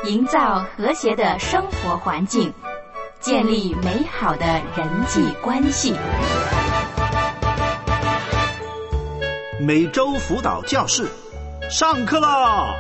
营造和谐的生活环境，建立美好的人际关系。 每周辅导教室上课啦！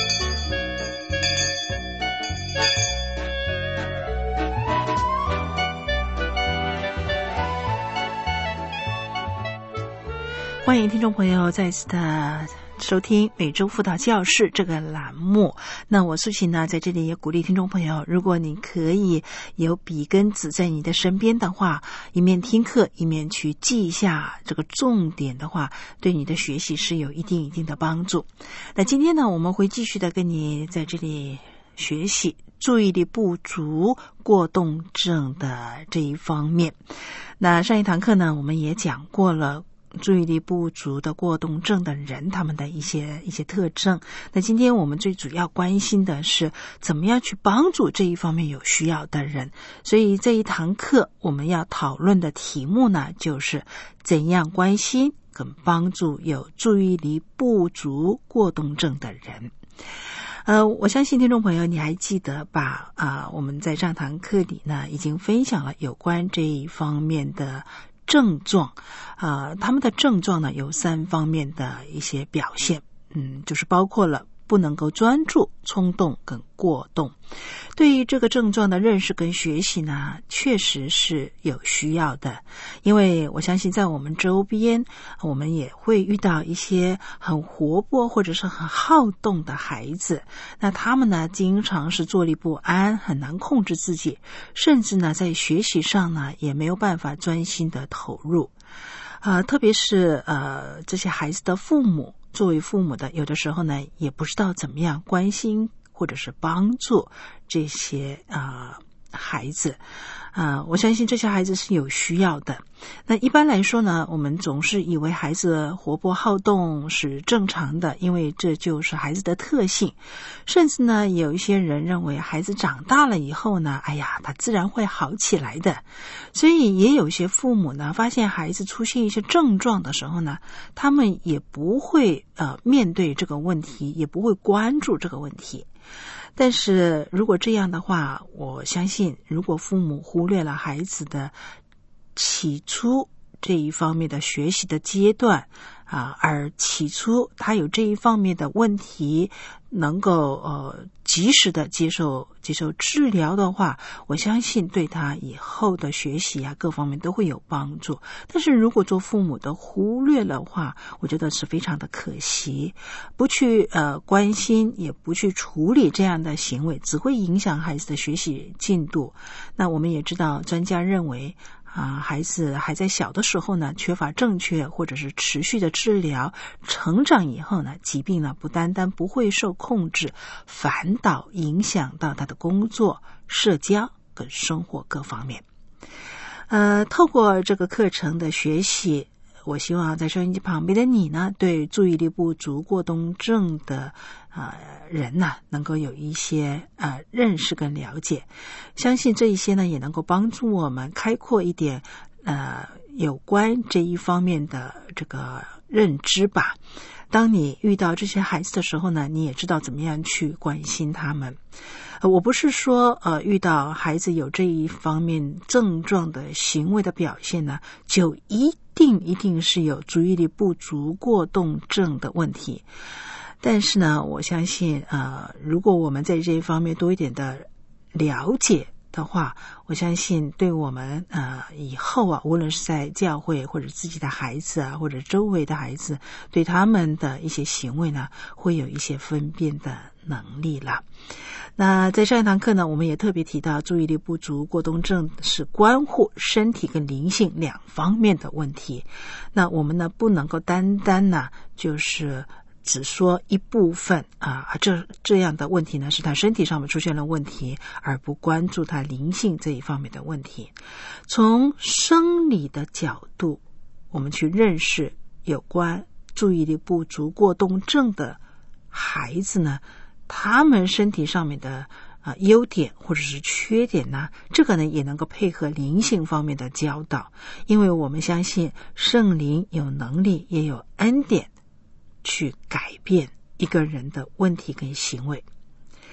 欢迎听众朋友再次的收听每周辅导教室这个栏目。那我素琴呢，在这里也鼓励听众朋友，如果你可以有笔跟纸在你的身边的话，一面听课一面去记一下这个重点的话，对你的学习是有一定的帮助。那今天呢，我们会继续的跟你在这里学习注意力不足过动症的这一方面。那上一堂课呢，我们也讲过了注意力不足的过动症的人，他们的一些特征。那今天我们最主要关心的是怎么样去帮助这一方面有需要的人。所以这一堂课我们要讨论的题目呢，就是怎样关心跟帮助有注意力不足过动症的人。我相信听众朋友你还记得吧？我们在上堂课里呢已经分享了有关这一方面的症状。他们的症状呢有3方面的一些表现，就是包括了不能够专注、冲动跟过动。对于这个症状的认识跟学习呢，确实是有需要的，因为我相信在我们周边，我们也会遇到一些很活泼或者是很好动的孩子。那他们呢，经常是坐立不安，很难控制自己，甚至呢，在学习上呢，也没有办法专心的投入。特别是这些孩子的父母，作为父母的，有的时候呢，也不知道怎么样关心或者是帮助这些孩子。我相信这些孩子是有需要的。那一般来说呢，我们总是以为孩子活泼好动是正常的，因为这就是孩子的特性。甚至呢，有一些人认为孩子长大了以后呢，他自然会好起来的。所以也有些父母呢，发现孩子出现一些症状的时候呢，他们也不会面对这个问题，也不会关注这个问题。但是如果这样的话，我相信如果父母忽略了孩子的起初这一方面的学习的阶段而起初他有这一方面的问题，能够及时的接受治疗的话，我相信对他以后的学习各方面都会有帮助。但是如果做父母的忽略的话，我觉得是非常的可惜。不去关心，也不去处理这样的行为，只会影响孩子的学习进度。那我们也知道，专家认为孩子还在小的时候呢，缺乏正确或者是持续的治疗，成长以后呢，疾病呢不单单不会受控制，反倒影响到他的工作、社交跟生活各方面。透过这个课程的学习，我希望在收音机旁边的你呢，对注意力不足过动症的人呢，能够有一些认识跟了解。相信这一些呢，也能够帮助我们开阔一点有关这一方面的这个认知吧。当你遇到这些孩子的时候呢，你也知道怎么样去关心他们。我不是说遇到孩子有这一方面症状的行为的表现呢，就一定是有注意力不足过动症的问题。但是呢，我相信如果我们在这一方面多一点的了解的话，我相信对我们以后无论是在教会或者自己的孩子或者周围的孩子，对他们的一些行为呢，会有一些分辨的能力了。那在上一堂课呢，我们也特别提到，注意力不足过动症是关乎身体跟灵性2方面的问题。那我们呢，不能够单单呢，就是只说一部分这样的问题呢，是他身体上面出现了问题，而不关注他灵性这一方面的问题。从生理的角度，我们去认识有关注意力不足过动症的孩子呢，他们身体上面的优点或者是缺点呢，这个呢也能够配合灵性方面的教导。因为我们相信圣灵有能力也有恩典去改变一个人的问题跟行为。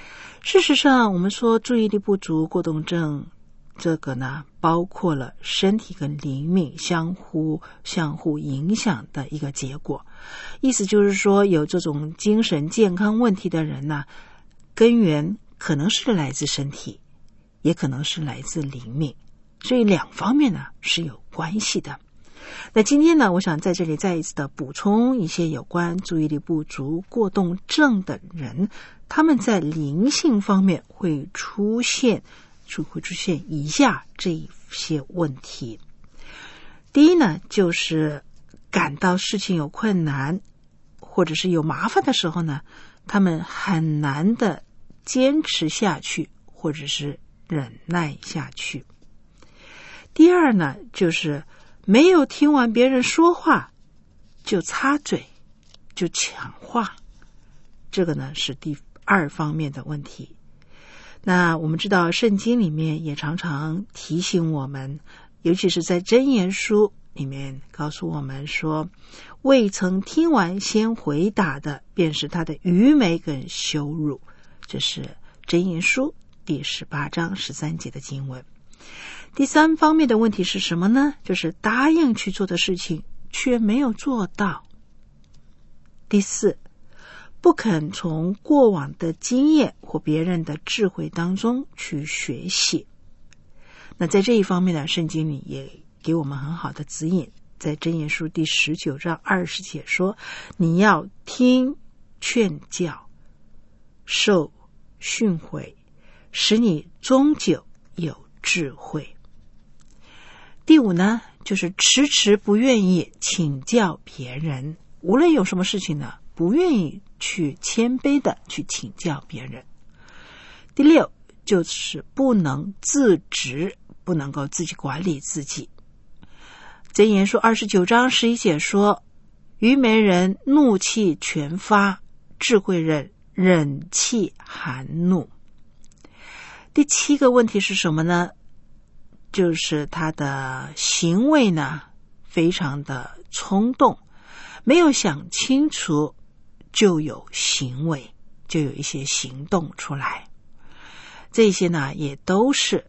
事实上，我们说注意力不足过动症，这个呢，包括了身体跟灵命相互影响的一个结果。意思就是说，有这种精神健康问题的人呢，根源可能是来自身体，也可能是来自灵命，所以两方面呢是有关系的。那今天呢，我想在这里再一次的补充一些有关注意力不足过动症的人，他们在灵性方面会出现以下这一些问题。第一呢，就是感到事情有困难或者是有麻烦的时候呢，他们很难的坚持下去或者是忍耐下去。第二呢，就是没有听完别人说话就插嘴就抢话，这个呢是第二方面的问题。那我们知道圣经里面也常常提醒我们，尤其是在箴言书里面告诉我们说，未曾听完先回答的便是他的愚昧跟羞辱。这是箴言书第18章13节的经文。第三方面的问题是什么呢？就是答应去做的事情却没有做到。第四，不肯从过往的经验或别人的智慧当中去学习。那在这一方面呢，圣经里也给我们很好的指引，在箴言书第19章20节说，你要听劝教，受训诲，使你终究有智慧。第五呢，就是迟迟不愿意请教别人，无论有什么事情呢，不愿意去谦卑的去请教别人。第六，就是不能自执，不能够自己管理自己。箴言书29章11节说，愚昧人怒气全发，智慧人忍气含怒。第七个问题是什么呢？就是他的行为呢非常的冲动，没有想清楚就有行为，就有一些行动出来。这些呢也都是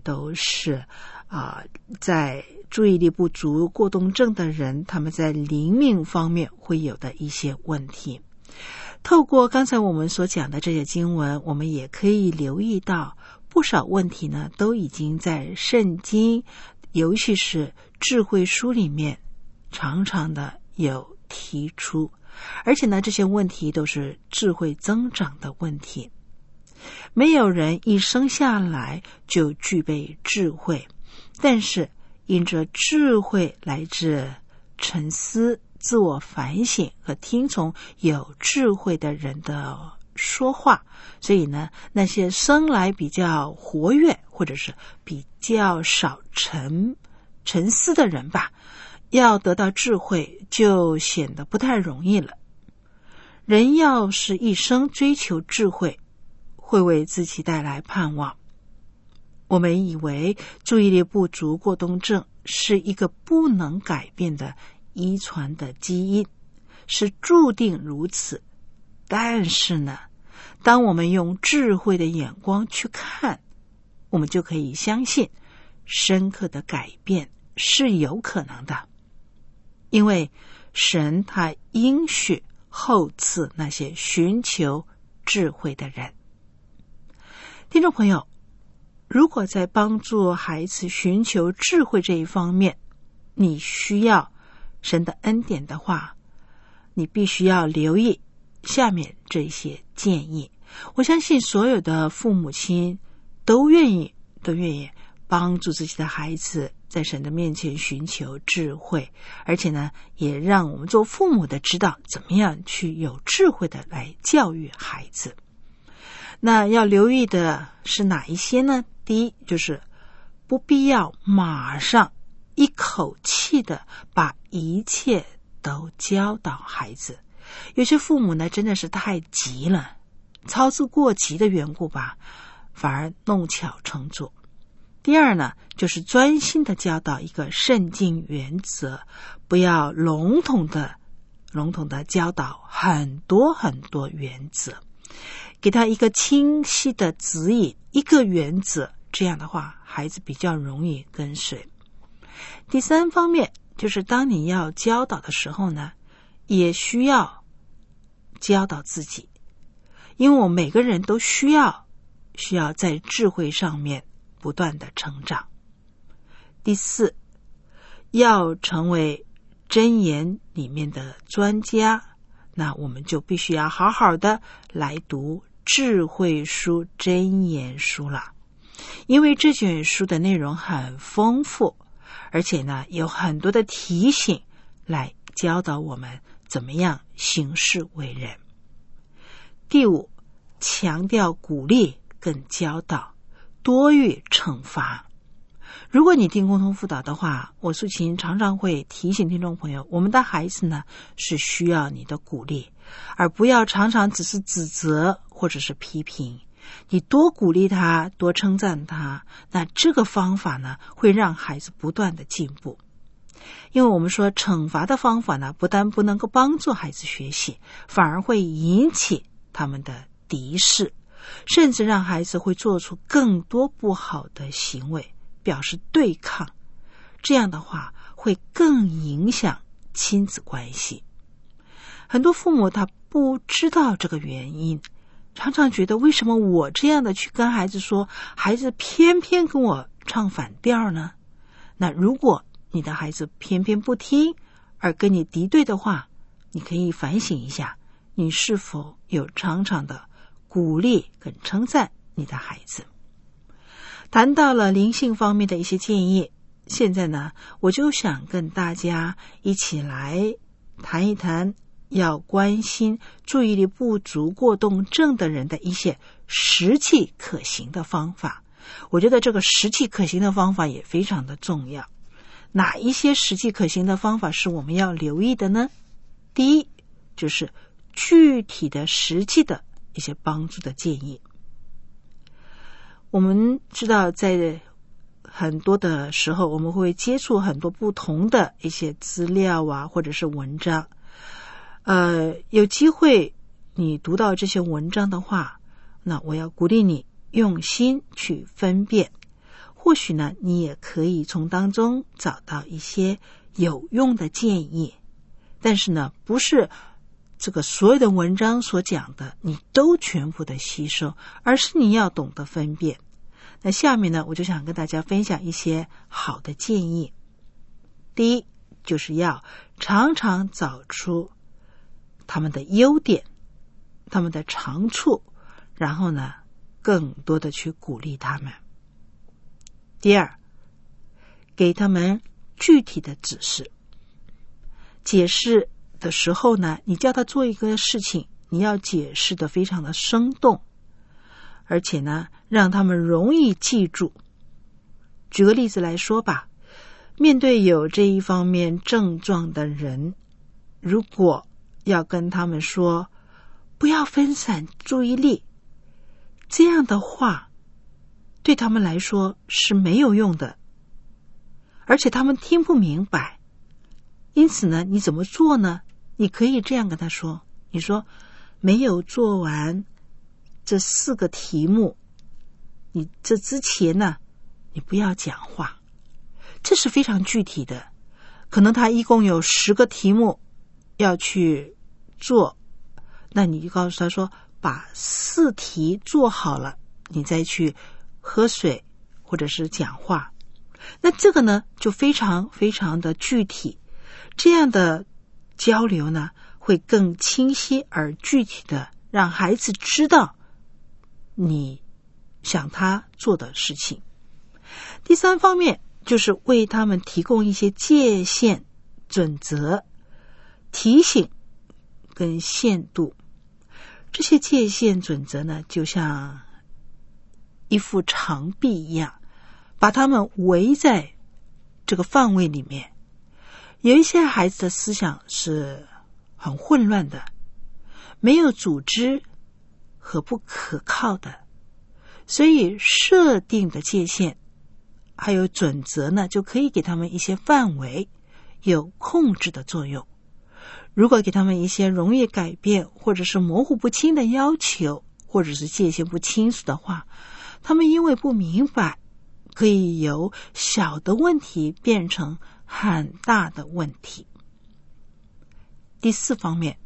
在注意力不足过动症的人，他们在灵命方面会有的一些问题。透过刚才我们所讲的这些经文，我们也可以留意到不少问题呢都已经在圣经，尤其是智慧书里面常常的有提出，而且呢这些问题都是智慧增长的问题。没有人一生下来就具备智慧，但是因着智慧来自沉思、自我反省和听从有智慧的人的说话，所以呢，那些生来比较活跃或者是比较少沉思的人吧，要得到智慧就显得不太容易了。人要是一生追求智慧，会为自己带来盼望。我们以为注意力不足过动症是一个不能改变的遗传的基因，是注定如此。但是呢，当我们用智慧的眼光去看，我们就可以相信深刻的改变是有可能的。因为神他应许厚赐那些寻求智慧的人。听众朋友，如果在帮助孩子寻求智慧这一方面，你需要神的恩典的话，你必须要留意下面这些建议。我相信所有的父母亲都愿意帮助自己的孩子在神的面前寻求智慧，而且呢，也让我们做父母的知道怎么样去有智慧的来教育孩子。那要留意的是哪一些呢？第一，就是不必要马上一口气的把一切都教导孩子。有些父母呢真的是太急了，操之过急的缘故吧，反而弄巧成拙。第二呢，就是专心的教导一个圣经原则，不要笼统的教导很多原则， 给他一个清晰的指引，一个原则，这样的话孩子比较容易跟随。第三方面就是当你要教导的时候呢，也需要教导自己，因为我们每个人都需要在智慧上面不断的成长。第四，要成为箴言里面的专家，那我们就必须要好好的来读智慧书、箴言书了，因为这卷书的内容很丰富，而且呢有很多的提醒来教导我们怎么样行事为人。第五，强调鼓励跟教导，多于惩罚。如果你听沟通辅导的话，我素琴常常会提醒听众朋友，我们的孩子呢是需要你的鼓励，而不要常常只是指责或者是批评。你多鼓励他，多称赞他，那这个方法呢会让孩子不断的进步。因为我们说惩罚的方法呢，不但不能够帮助孩子学习，反而会引起他们的敌视，甚至让孩子会做出更多不好的行为，表示对抗。这样的话会更影响亲子关系。很多父母他不知道这个原因，常常觉得为什么我这样的去跟孩子说，孩子偏偏跟我唱反调呢？那如果你的孩子偏偏不听而跟你敌对的话，你可以反省一下，你是否有常常的鼓励跟称赞你的孩子。谈到了灵性方面的一些建议，现在呢我就想跟大家一起来谈一谈要关心注意力不足过动症的人的一些实际可行的方法。我觉得这个实际可行的方法也非常的重要。哪一些实际可行的方法是我们要留意的呢？第一，就是具体的实际的一些帮助的建议。我们知道在很多的时候我们会接触很多不同的一些资料啊，或者是文章。有机会你读到这些文章的话，那我要鼓励你用心去分辨，或许呢你也可以从当中找到一些有用的建议。但是呢不是这个所有的文章所讲的你都全部的吸收，而是你要懂得分辨。那下面呢我就想跟大家分享一些好的建议。第一，就是要常常找出他们的优点，他们的长处，然后呢更多的去鼓励他们。第二，给他们具体的指示。解释的时候呢，你叫他做一个事情，你要解释的非常的生动，而且呢让他们容易记住。举个例子来说吧，面对有这一方面症状的人，如果要跟他们说不要分散注意力，这样的话对他们来说是没有用的，而且他们听不明白。因此呢你怎么做呢？你可以这样跟他说，你说没有做完这4个题目，你这之前呢你不要讲话。这是非常具体的，可能他一共有10个题目要去做，那你就告诉他说把4题做好了，你再去喝水或者是讲话。那这个呢就非常非常的具体，这样的交流呢会更清晰而具体的让孩子知道你想他做的事情。第三方面就是为他们提供一些界限、准则、提醒跟限度。这些界限准则呢就像一幅长壁一样，把他们围在这个范围里面。有一些孩子的思想是很混乱的，没有组织和不可靠的，所以设定的界限还有准则呢，就可以给他们一些范围，有控制的作用。如果给他们一些容易改变或者是模糊不清的要求， 或者是界限不清楚的话，他们因为不明白，可以由小的问题变成很大的问题。第4方面，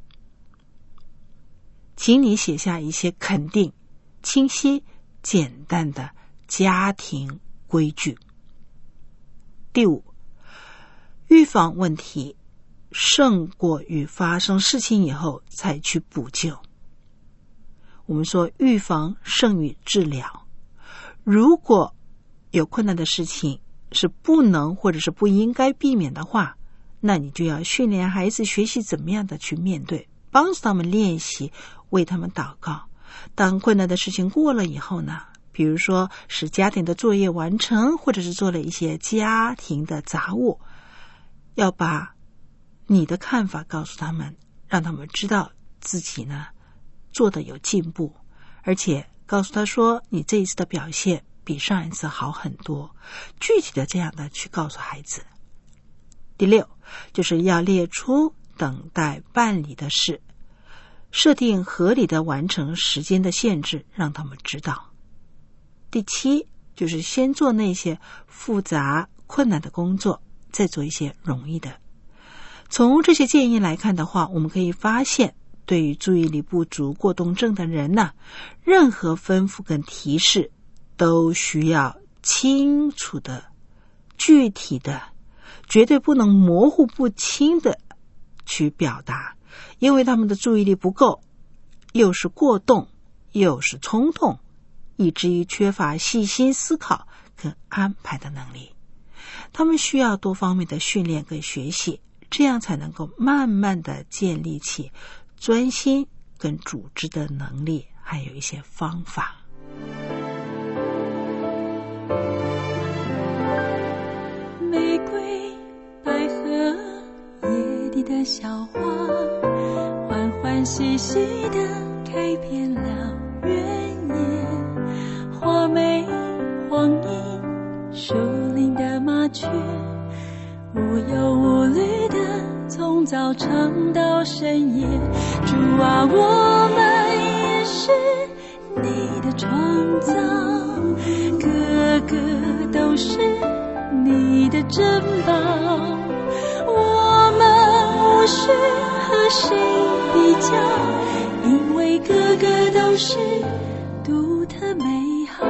请你写下一些肯定、清晰、简单的家庭规矩。第5，预防问题胜过于发生事情以后才去补救。我们说预防胜于治疗，如果有困难的事情是不能或者是不应该避免的话，那你就要训练孩子学习怎么样的去面对，帮助他们练习，为他们祷告。当困难的事情过了以后呢，比如说使家庭的作业完成，或者是做了一些家庭的杂物，要把你的看法告诉他们，让他们知道自己呢做的有进步，而且告诉他说你这一次的表现比上一次好很多，具体的这样的去告诉孩子。第6，就是要列出等待办理的事，设定合理的完成时间的限制，让他们知道。第7，就是先做那些复杂困难的工作，再做一些容易的。从这些建议来看的话，我们可以发现，对于注意力不足过动症的人呢，任何吩咐跟提示都需要清楚的、具体的，绝对不能模糊不清的去表达，因为他们的注意力不够，又是过动，又是冲动，以至于缺乏细心思考跟安排的能力。他们需要多方面的训练跟学习，这样才能够慢慢的建立起专心跟组织的能力，还有一些方法。 玫瑰百合野地的小花，欢欢喜喜地开遍了原野，花美黄莺树林的麻雀，无忧无虑的从早唱到深夜。主啊，我们也是你的创造，个个都是你的珍宝，我们无需和谁比较，因为个个都是独特美好。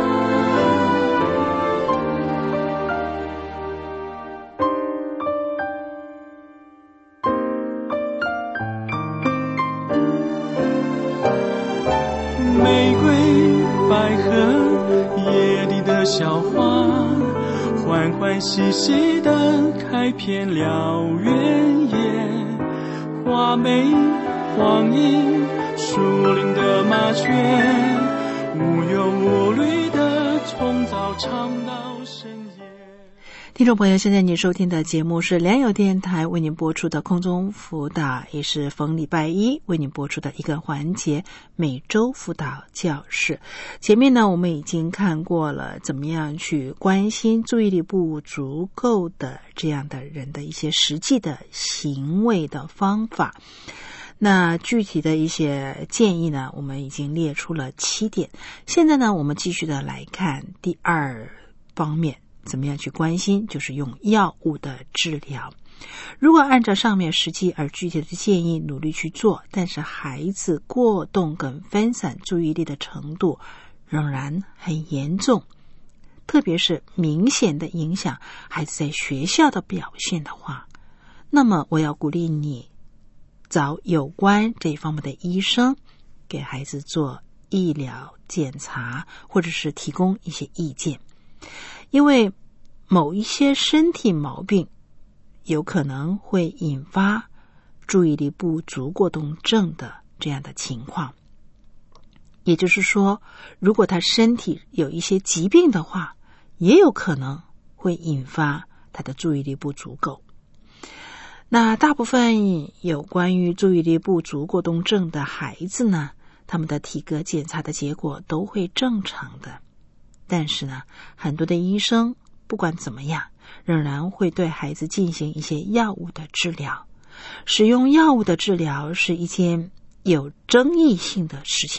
玫瑰百合野地的小花，欢欢喜喜地开遍了原野，花美黄莺树林的麻雀，无忧无虑地从早唱到深夜。 听众朋友，现在你收听的节目是良友电台为您播出的空中辅导，也是逢礼拜一为您播出的一个环节，每周辅导教室。前面呢，我们已经看过了怎么样去关心注意力不足够的这样的人的一些实际的行为的方法。那具体的一些建议呢，我们已经列出了7点。现在呢，我们继续的来看第2方面，怎么样去关心，就是用药物的治疗。如果按照上面实际而具体的建议努力去做，但是孩子过动跟分散注意力的程度仍然很严重，特别是明显的影响孩子在学校的表现的话，那么我要鼓励你找有关这一方面的医生，给孩子做医疗检查，或者是提供一些意见。因为某一些身体毛病有可能会引发注意力不足过动症的这样的情况，也就是说，如果他身体有一些疾病的话，也有可能会引发他的注意力不足够。那大部分有关于注意力不足过动症的孩子呢，他们的体格检查的结果都会正常的，但是呢，很多的医生不管怎么样，仍然会对孩子进行一些药物的治疗。使用药物的治疗是一件有争议性的事情，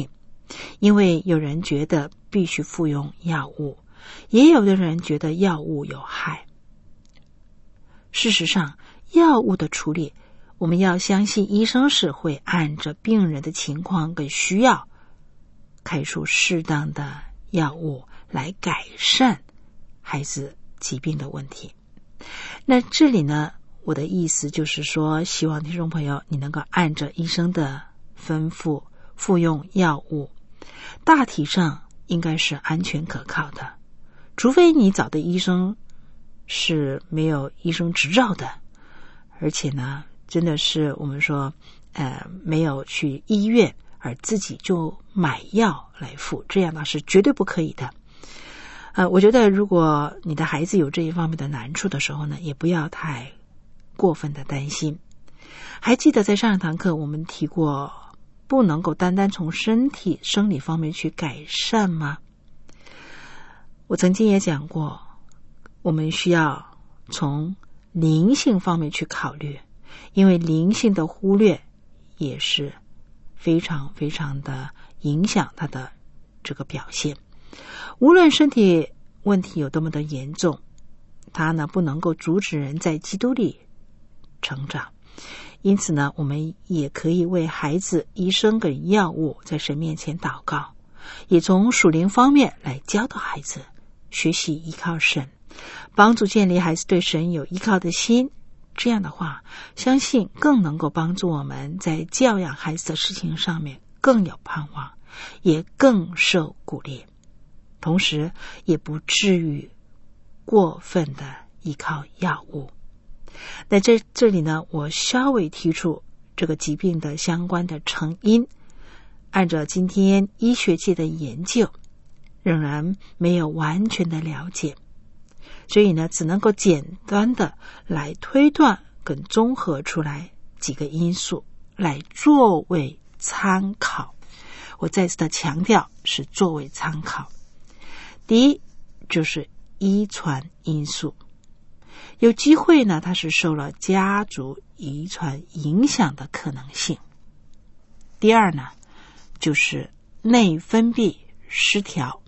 因为有人觉得必须服用药物，也有的人觉得药物有害。事实上，药物的处理，我们要相信医生是会按着病人的情况跟需要，开出适当的药物来改善孩子疾病的问题。那这里呢，我的意思就是说，希望听众朋友你能够按着医生的吩咐服用药物，大体上应该是安全可靠的，除非你找的医生是没有医生执照的，而且呢真的是我们说没有去医院而自己就买药来服，这样呢是绝对不可以的。我觉得如果你的孩子有这一方面的难处的时候呢，也不要太过分的担心。还记得在上一堂课我们提过，不能够单单从身体生理方面去改善吗？我曾经也讲过，我们需要从灵性方面去考虑，因为灵性的忽略也是非常非常的影响他的这个表现。无论身体问题有多么的严重，它呢不能够阻止人在基督里成长。因此呢，我们也可以为孩子、医生跟药物在神面前祷告，也从属灵方面来教导孩子学习依靠神，帮助建立孩子对神有依靠的心。这样的话，相信更能够帮助我们在教养孩子的事情上面更有盼望，也更受鼓励，同时也不至于过分的依靠药物。那这里呢，我稍微提出这个疾病的相关的成因，按照今天医学界的研究，仍然没有完全的了解，所以呢，只能够简单的来推断跟综合出来几个因素来作为参考。我再次的强调，是作为参考。第一，就是遗传因素。有机会呢，它是受了家族遗传影响的可能性。第二呢，就是内分泌失调。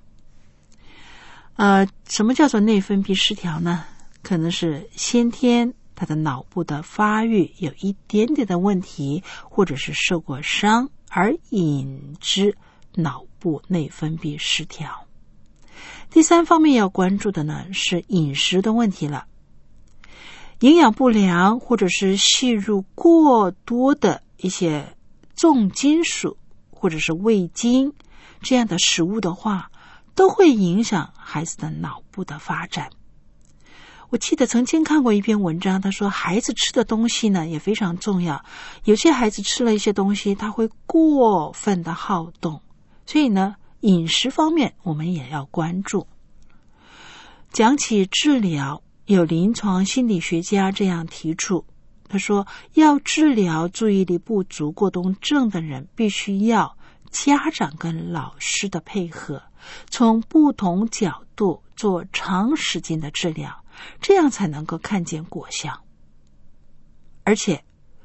什么叫做内分泌失调呢？可能是先天他的脑部的发育有一点点的问题，或者是受过伤而引致脑部内分泌失调。第三方面要关注的呢，是饮食的问题了。营养不良或者是吸入过多的一些重金属或者是味精这样的食物的话，都会影响孩子的脑部的发展。我记得曾经看过一篇文章，他说孩子吃的东西呢也非常重要，有些孩子吃了一些东西他会过分的好动，所以呢饮食方面我们也要关注。讲起治疗，有临床心理学家这样提出，他说要治疗注意力不足过动症的人，必须要家长跟老师的配合，从不同角度做长时间的治疗，这样才能够看见果效。而且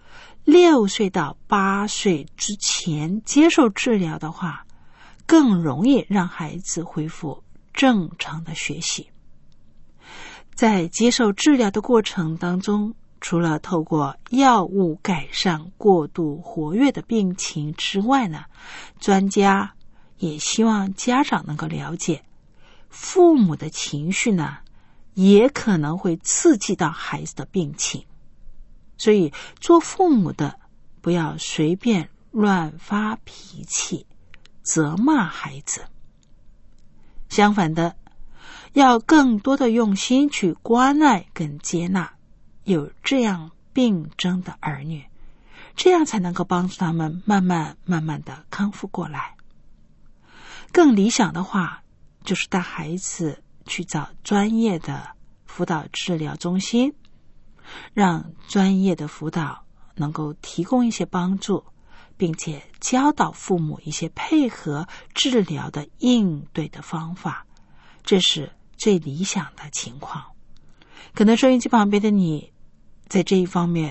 6岁到8岁之前接受治疗的话，更容易让孩子恢复正常的学习。在接受治疗的过程当中，除了透过药物改善过度活跃的病情之外呢，专家也希望家长能够了解，父母的情绪呢，也可能会刺激到孩子的病情。所以做父母的不要随便乱发脾气，责骂孩子。相反的，要更多的用心去关爱跟接纳有这样病症的儿女，这样才能够帮助他们慢慢的康复过来。更理想的话，就是带孩子去找专业的辅导治疗中心，让专业的辅导能够提供一些帮助，并且教导父母一些配合治疗的应对的方法，这是最理想的情况。可能收音机旁边的你在这一方面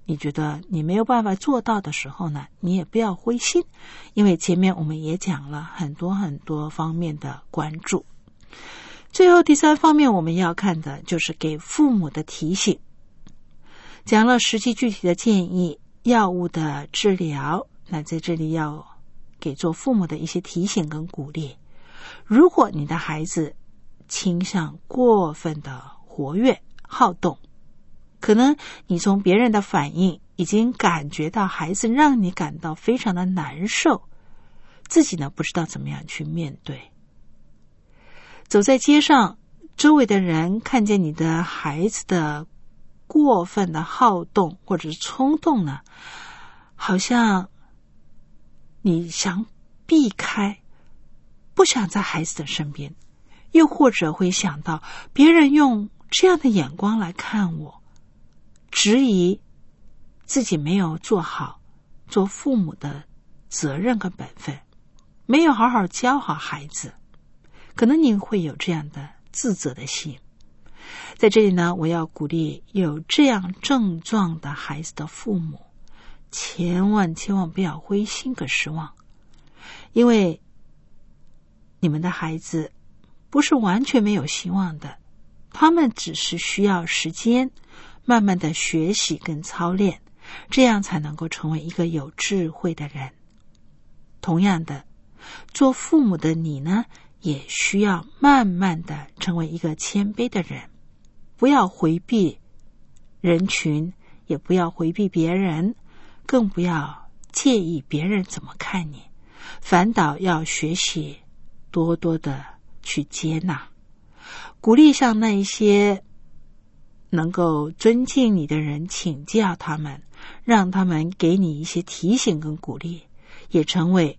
你觉得你没有办法做到的时候呢，你也不要灰心，因为前面我们也讲了很多很多方面的关注。最后第3方面我们要看的就是给父母的提醒，讲了实际具体的建议，药物的治疗，那在这里要给做父母的一些提醒跟鼓励。如果你的孩子倾向过分的活跃好动，可能你从别人的反应已经感觉到孩子让你感到非常的难受，自己呢不知道怎么样去面对。走在街上，周围的人看见你的孩子的过分的好动或者是冲动呢，好像你想避开，不想在孩子的身边，又或者会想到别人用这样的眼光来看我，质疑自己没有做好做父母的责任跟本分，没有好好教好孩子，可能你会有这样的自责的心。在这里呢，我要鼓励有这样症状的孩子的父母，千万不要灰心跟失望，因为你们的孩子不是完全没有希望的，他们只是需要时间慢慢的学习跟操练，这样才能够成为一个有智慧的人。同样的，做父母的你呢，也需要慢慢的成为一个谦卑的人，不要回避人群，也不要回避别人，更不要介意别人怎么看你，反倒要学习多多的去接纳，鼓励向那一些能够尊敬你的人请教他们，让他们给你一些提醒跟鼓励，也成为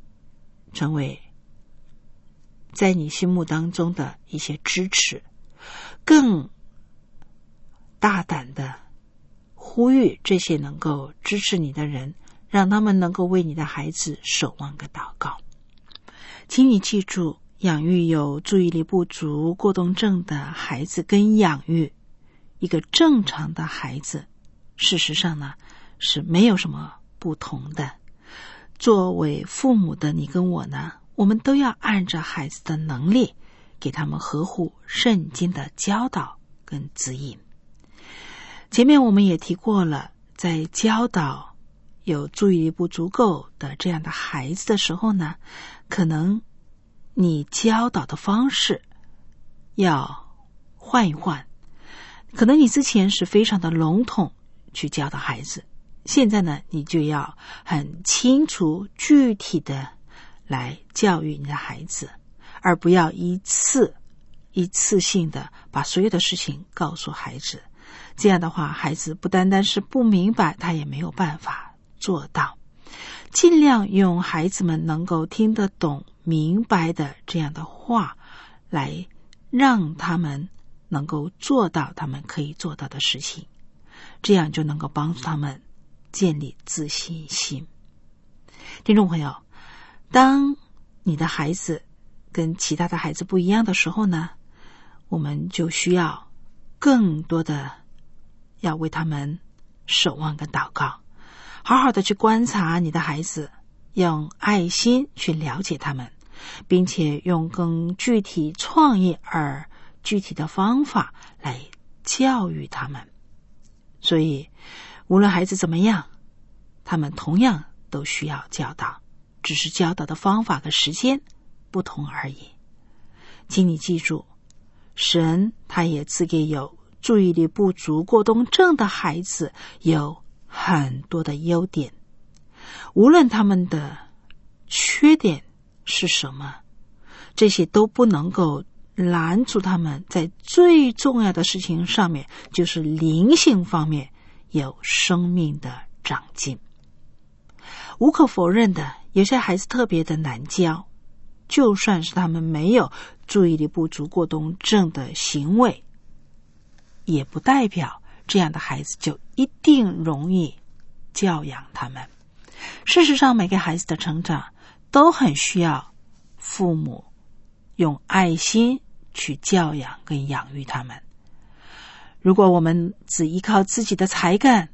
在你心目当中的一些支持，更大胆的呼吁这些能够支持你的人，让他们能够为你的孩子守望跟祷告。请你记住，养育有注意力不足过动症的孩子跟养育一个正常的孩子，事实上呢是没有什么不同的。作为父母的你跟我呢，我们都要按照孩子的能力，给他们合乎圣经的教导跟指引。前面我们也提过了，在教导有注意力不足够的这样的孩子的时候呢，可能你教导的方式要换一换，可能你之前是非常的笼统去教导孩子，现在呢你就要很清楚具体的来教育你的孩子，而不要一次性的把所有的事情告诉孩子，这样的话孩子不单单是不明白，他也没有办法做到。尽量用孩子们能够听得懂明白的这样的话，来让他们能够做到他们可以做到的事情，这样就能够帮助他们建立自信心。听众朋友，当你的孩子跟其他的孩子不一样的时候呢，我们就需要更多的要为他们守望跟祷告，好好的去观察你的孩子，用爱心去了解他们，并且用更具体创意而具体的方法来教育他们。所以无论孩子怎么样，他们同样都需要教导，只是教导的方法和时间不同而已。请你记住，神他也赐给有注意力不足过动症的孩子有很多的优点，无论他们的缺点是什么，这些都不能够拦阻他们在最重要的事情上面，就是灵性方面有生命的长进。无可否认的，有些孩子特别的难教，就算是他们没有注意力不足过动症的行为，也不代表这样的孩子就一定容易教养他们。事实上，每个孩子的成长都很需要父母用爱心去教养跟养育他们。如果我们只依靠自己的才干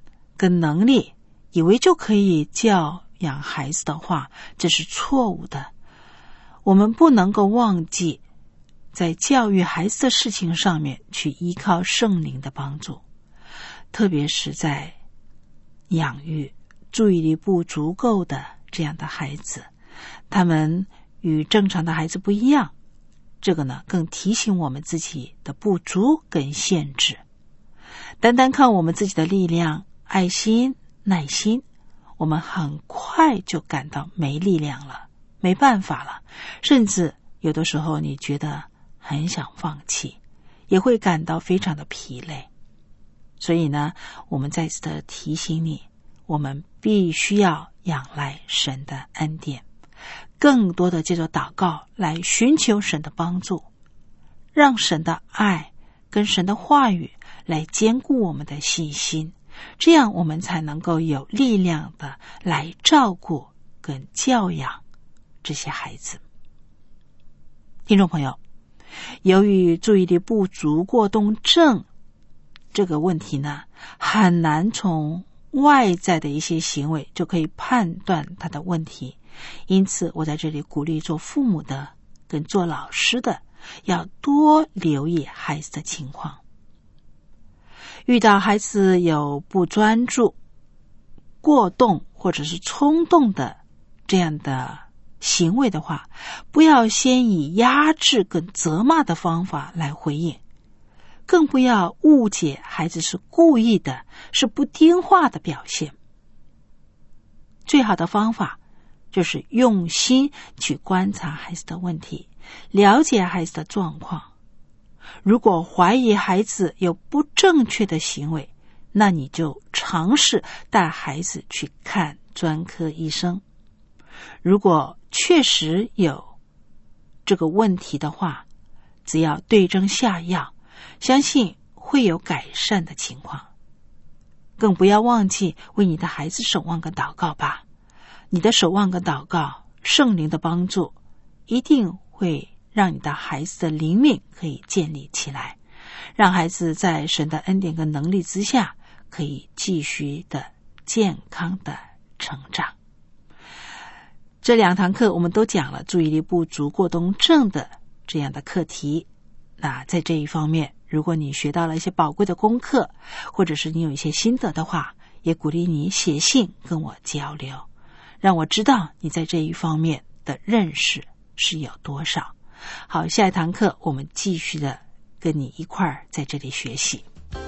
跟能力，以为就可以教养孩子的话，这是错误的。我们不能够忘记在教育孩子的事情上面去依靠圣灵的帮助，特别是在养育注意力不足够的这样的孩子，他们与正常的孩子不一样，这个呢更提醒我们自己的不足跟限制。单单靠我们自己的力量、爱心、耐心，我们很快就感到没力量了，没办法了，甚至有的时候你觉得很想放弃，也会感到非常的疲累。所以呢，我们再次的提醒你，我们必须要仰赖神的恩典，更多的借着祷告来寻求神的帮助，让神的爱跟神的话语来坚固我们的信心，这样我们才能够有力量的来照顾跟教养这些孩子。听众朋友，由于注意力不足过动症这个问题呢，很难从外在的一些行为就可以判断他的问题，因此我在这里鼓励做父母的跟做老师的要多留意孩子的情况。遇到孩子有不专注、过动或者是冲动的这样的行为的话，不要先以压制跟责骂的方法来回应，更不要误解孩子是故意的，是不听话的表现。最好的方法就是用心去观察孩子的问题，了解孩子的状况。如果怀疑孩子有不正确的行为，那你就尝试带孩子去看专科医生。如果确实有这个问题的话，只要对症下药，相信会有改善的情况。更不要忘记为你的孩子守望跟祷告吧。你的守望跟祷告，圣灵的帮助一定会让你的孩子的灵命可以建立起来，让孩子在神的恩典跟能力之下可以继续的健康的成长。这2堂课我们都讲了注意力不足过动症的这样的课题。那在这一方面，如果你学到了一些宝贵的功课，或者是你有一些心得的话，也鼓励你写信跟我交流，让我知道你在这一方面的认识是有多少。好，下一堂课我们继续的跟你一块儿在这里学习。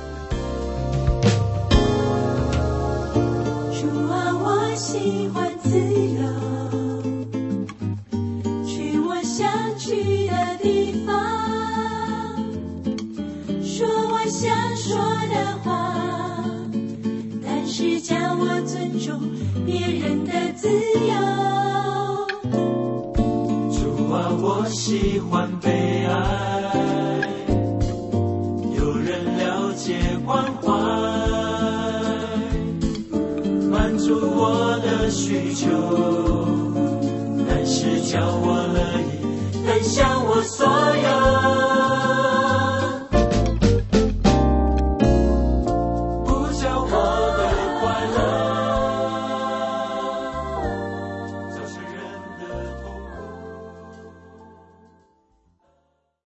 主啊，我喜欢自由，去我想去的地方，说我想说的话，但是叫我尊重别人的自由。 我喜欢被爱，有人了解关怀，满足我的需求，但是叫我乐意分享我所有。